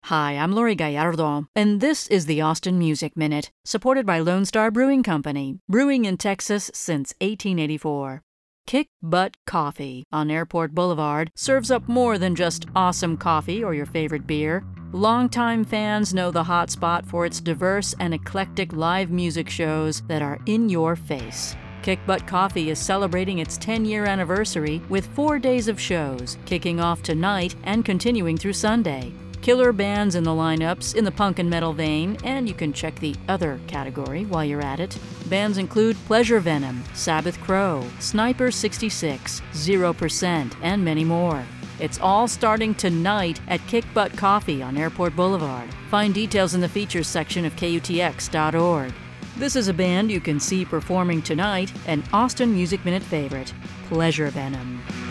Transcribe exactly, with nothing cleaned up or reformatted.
Hi, I'm Lori Gallardo, and this is the Austin Music Minute, supported by Lone Star Brewing Company, brewing in Texas since eighteen eighty-four. Kick Butt Coffee on Airport Boulevard serves up more than just awesome coffee or your favorite beer. Longtime fans know the hot spot for its diverse and eclectic live music shows that are in your face. Kick Butt Coffee is celebrating its ten-year anniversary with four days of shows, kicking off tonight and continuing through Sunday. Killer bands in the lineups in the punk and metal vein, and you can check the other category while you're at it. Bands include Pleasure Venom, Sabbath Crow, Sniper sixty-six, Zero Percent, and many more. It's all starting tonight at Kick Butt Coffee on Airport Boulevard. Find details in the features section of K U T X dot org. This is a band you can see performing tonight, an Austin Music Minute favorite, Pleasure Venom.